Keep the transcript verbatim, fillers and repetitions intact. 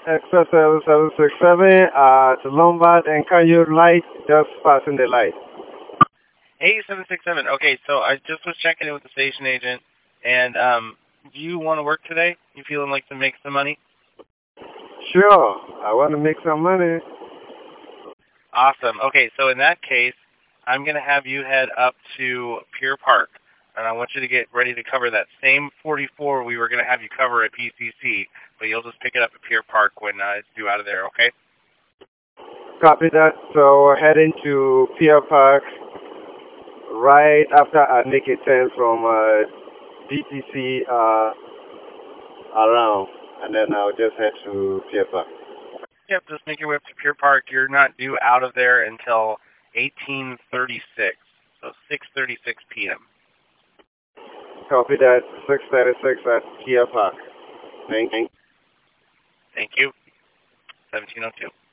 Express seven seven six seven at Lombard and Canyon Light, just passing the light. eight seven six seven. Okay, so I just was checking in with the station agent, and um, do you want to work today? You feeling like to make some money? Sure, I want to make some money. Awesome. Okay, so in that case, I'm going to have you head up to Pier Park, and I want you to get ready to cover that same forty-four we were going to have you cover at P C C, but you'll just pick it up at Pier Park when uh, it's due out of there, okay? Copy that. So we're heading to Pier Park right after I make a turn from uh, D T C uh, around, and then I'll just head to Pier Park. Yep, just make your way up to Pier Park. You're not due out of there until eighteen thirty-six, so six thirty-six p m Copy that. six thirty-six at Pier Park. Thank you. Thank you. seventeen oh two.